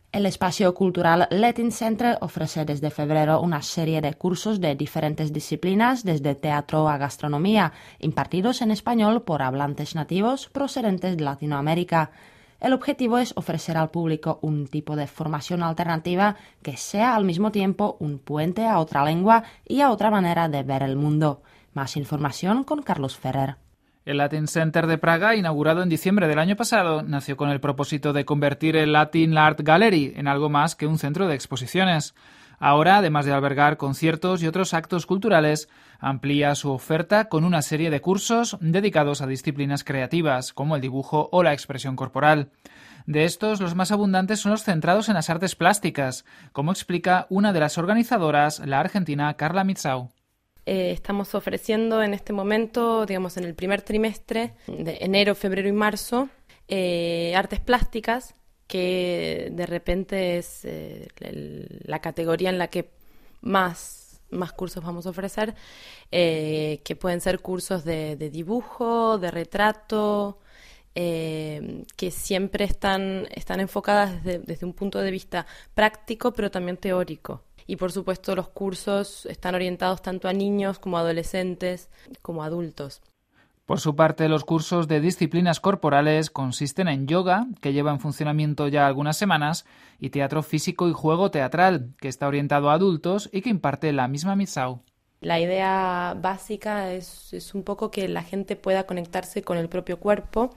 El espacio cultural Latin Center ofrece desde febrero una serie de cursos de diferentes disciplinas, desde teatro a gastronomía, impartidos en español por hablantes nativos procedentes de Latinoamérica. El objetivo es ofrecer al público un tipo de formación alternativa que sea al mismo tiempo un puente a otra lengua y a otra manera de ver el mundo. Más información con Carlos Ferrer. El Latin Center de Praga, inaugurado en diciembre del año pasado, nació con el propósito de convertir el Latin Art Gallery en algo más que un centro de exposiciones. Ahora, además de albergar conciertos y otros actos culturales, amplía su oferta con una serie de cursos dedicados a disciplinas creativas, como el dibujo o la expresión corporal. De estos, los más abundantes son los centrados en las artes plásticas, como explica una de las organizadoras, la argentina Carla Mitzau. Estamos ofreciendo en este momento, digamos en el primer trimestre, de enero, febrero y marzo, artes plásticas, que de repente es la categoría en la que más cursos vamos a ofrecer, que pueden ser cursos de dibujo, de retrato, que siempre están enfocadas desde un punto de vista práctico, pero también teórico. Y por supuesto los cursos están orientados tanto a niños como a adolescentes como a adultos. Por su parte, los cursos de disciplinas corporales consisten en yoga, que lleva en funcionamiento ya algunas semanas, y teatro físico y juego teatral, que está orientado a adultos y que imparte la misma Mitzau. La idea básica es un poco que la gente pueda conectarse con el propio cuerpo,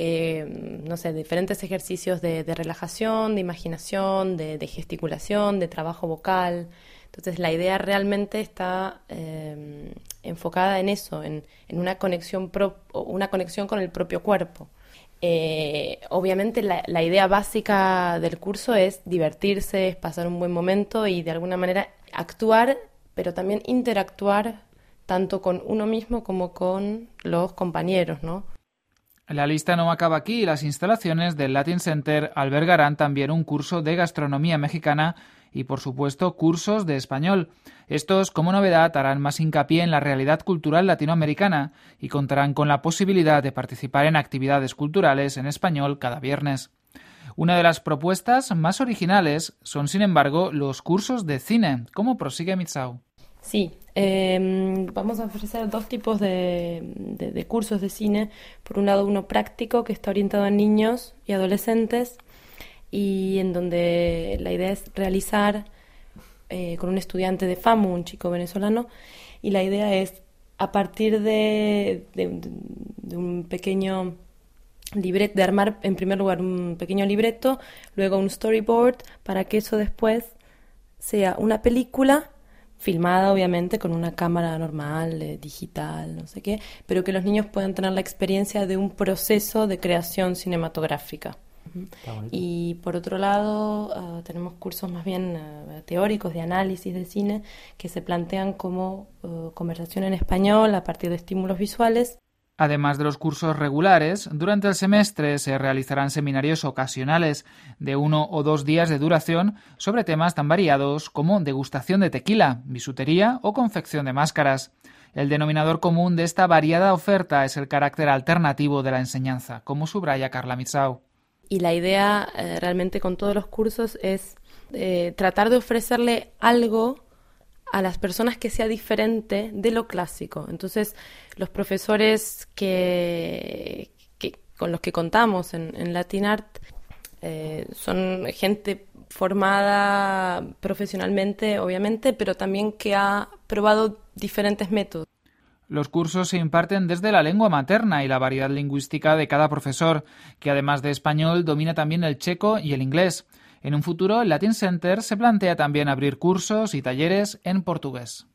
diferentes ejercicios de relajación, de imaginación, de gesticulación, de trabajo vocal. Entonces la idea realmente está enfocada en eso, en una conexión con el propio cuerpo. Obviamente la idea básica del curso es divertirse, es pasar un buen momento y de alguna manera actuar, pero también interactuar tanto con uno mismo como con los compañeros, ¿no? La lista no acaba aquí y las instalaciones del Latin Center albergarán también un curso de gastronomía mexicana y, por supuesto, cursos de español. Estos, como novedad, harán más hincapié en la realidad cultural latinoamericana y contarán con la posibilidad de participar en actividades culturales en español cada viernes. Una de las propuestas más originales son, sin embargo, los cursos de cine, como prosigue Mitzau. Sí, vamos a ofrecer dos tipos de cursos de cine. Por un lado, uno práctico que está orientado a niños y adolescentes y en donde la idea es realizar con un estudiante de FAMU, un chico venezolano, y la idea es a partir de un pequeño libreto, de armar en primer lugar un pequeño libreto, luego un storyboard, para que eso después sea una película filmada obviamente con una cámara normal, digital, no sé qué, pero que los niños puedan tener la experiencia de un proceso de creación cinematográfica. Y por otro lado, tenemos cursos más bien teóricos de análisis de cine que se plantean como conversación en español a partir de estímulos visuales. Además de los cursos regulares, durante el semestre se realizarán seminarios ocasionales de 1 o 2 días de duración sobre temas tan variados como degustación de tequila, bisutería o confección de máscaras. El denominador común de esta variada oferta es el carácter alternativo de la enseñanza, como subraya Carla Mitzau. Y la idea realmente con todos los cursos es tratar de ofrecerle algo a las personas que sea diferente de lo clásico. Entonces, los profesores con los que contamos en Latin Art son gente formada profesionalmente, obviamente, pero también que ha probado diferentes métodos. Los cursos se imparten desde la lengua materna y la variedad lingüística de cada profesor, que además de español domina también el checo y el inglés. En un futuro, el Latin Center se plantea también abrir cursos y talleres en portugués.